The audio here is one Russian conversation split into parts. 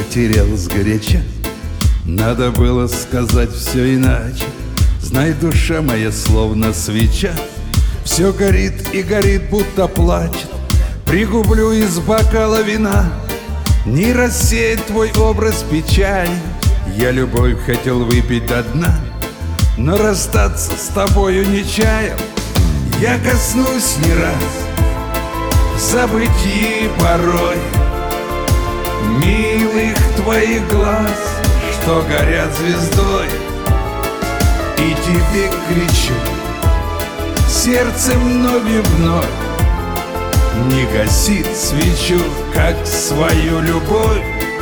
потерял сгоряча. Надо было сказать все иначе. Знай, душа моя словно свеча, все горит и горит, будто плачет. Пригублю из бокала вина, не рассеять твой образ печали. Я любовь хотел выпить до дна, но расстаться с тобою не чаял. Я коснусь не раз в забытии порой милых твоих глаз, что горят звездой, и тебе кричу сердцем вновь и вновь: не гасит свечу, как свою любовь.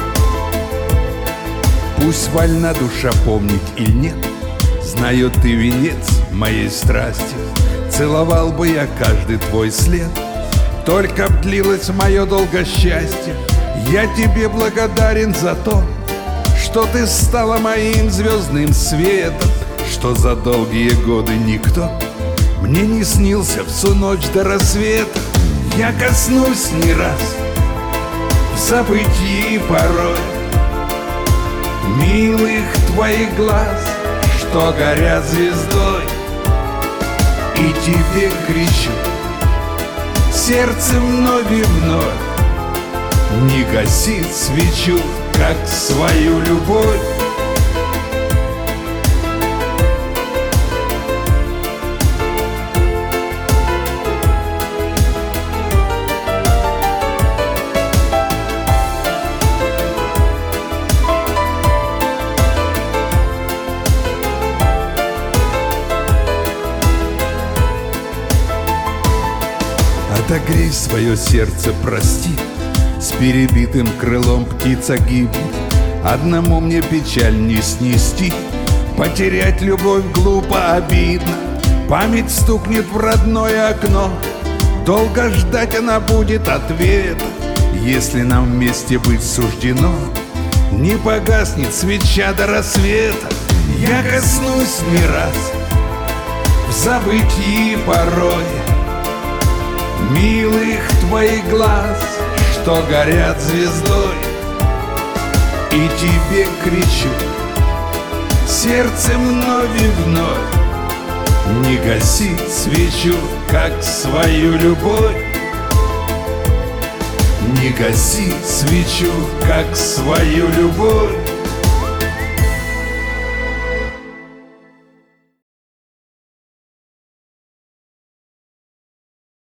Пусть вольна душа помнить или нет, знаю, ты венец моей страсти. Целовал бы я каждый твой след, только б длилось мое долго счастье. Я тебе благодарен за то, что ты стала моим звездным светом, что за долгие годы никто мне не снился всю ночь до рассвета. Я коснусь не раз в забытии порой милых твоих глаз, что горят звездой, и тебе кричу сердцем вновь и вновь: не гасит свечу, как свою любовь. Отогрей свое сердце, прости, с перебитым крылом птица гибнет. Одному мне печаль не снести, потерять любовь глупо, обидно. Память стукнет в родное окно, долго ждать она будет ответа. Если нам вместе быть суждено, не погаснет свеча до рассвета. Я коснусь не раз в забытии порой милых твоих глаз, что горят звездой, и тебе кричу сердцем вновь и вновь: не гасит свечу, как свою любовь. Не гаси свечу, как свою любовь.